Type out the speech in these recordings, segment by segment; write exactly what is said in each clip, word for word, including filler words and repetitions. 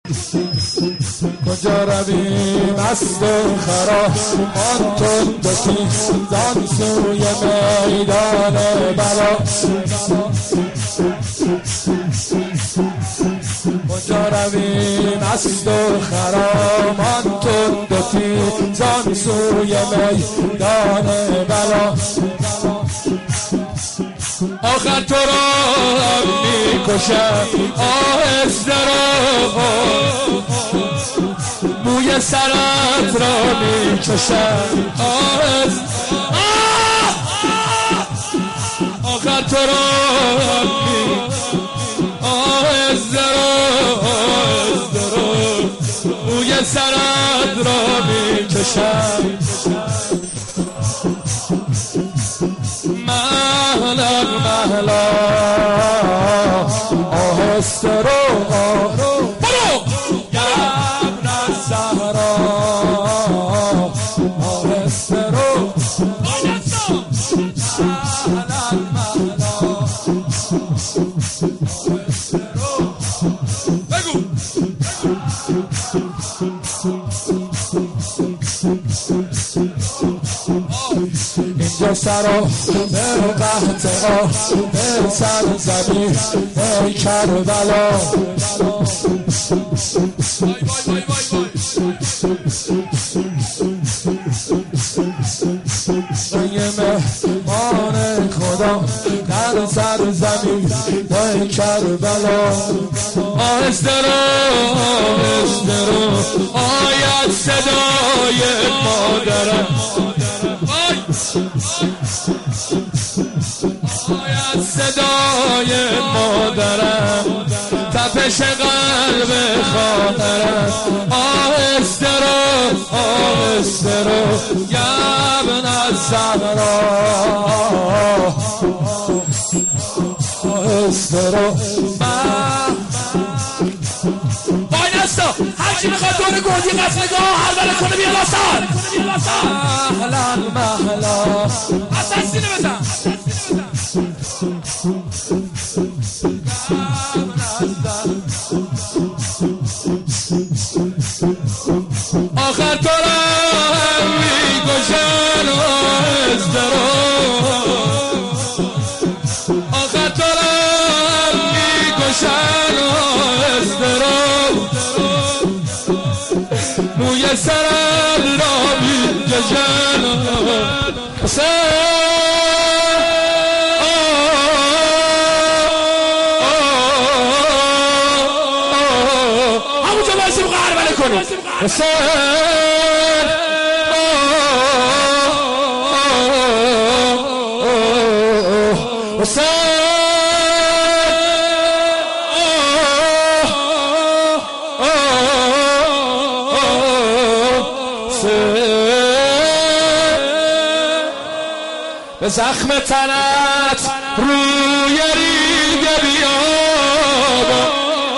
کجا رویم مست و خراب آن تندتی زان سوی میدان بلا کجا رویم مست و خراب آن تندتی زان سوی میدان بلا آخر تو را میکشم آهسته را بوی سرت را میکشم آهسته آخر تو را می آهسته را بوی سرت را میکشم مهلا مهلا آهسته رو برو گرم صحرا آهسته رو مهلا مهلا آهسته رو بگو اینجا سرا به قحط آه به سر زمین ای کربلا ای مهمان خدا در سر زمین ای کربلا آهسته رو آهسته رو آید صدای مادرم آید صدای مادرم تپش قلب خاطرم آهسته رو آهسته رو ابن الزهرا آهسته رو وای نستا هرچی میخواد دور گردی قصنگاه هر بله کنه بیا لاستان مهلا مهلا اصلا سینه بزن آخر تو را میکشن آهسته رو آخر تو را میکشن آهسته رو موی سرت را میکشن همونجا باشیم قهر کنیم حسین حسین به زخم تنت روی ریگه بیابم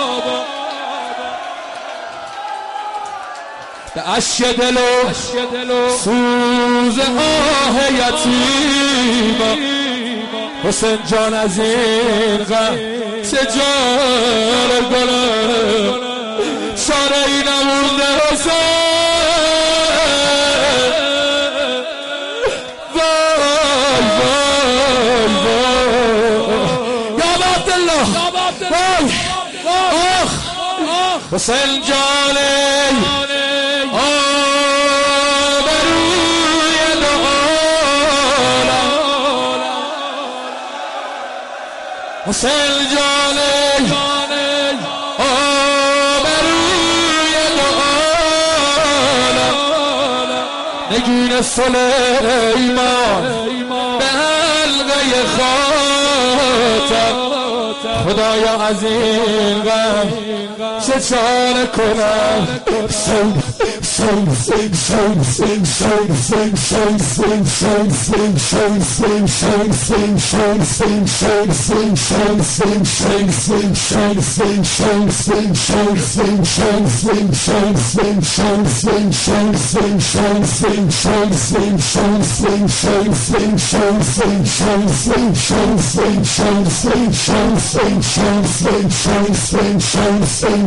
به اشک دل و سوز آه یتیمم حسین جان از این غم چه جان گلم چاره ای نمونده حسین وای وای وای یا عبدالله وای آخ حسین جانی حسین جانی آبروی العالم نگین سلیمان به حلقه خاتم خدایا از این غم چه چاره کنم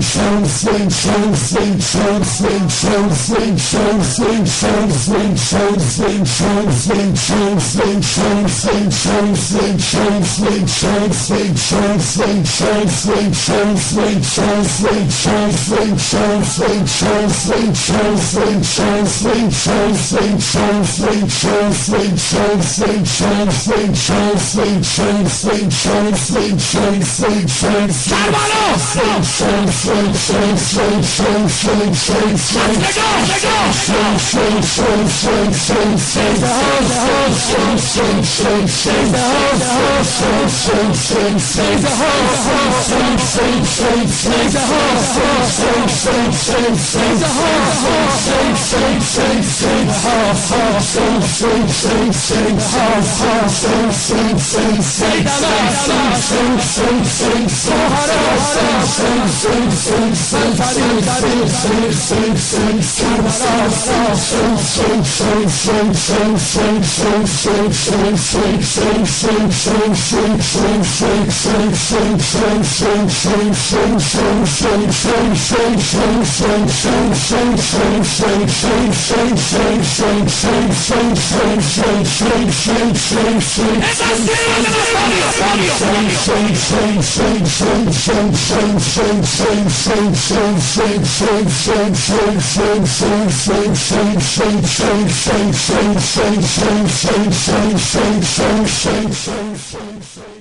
Shake, shake, shake, shake, shake, shake, shake, shake, shake, shake, shake.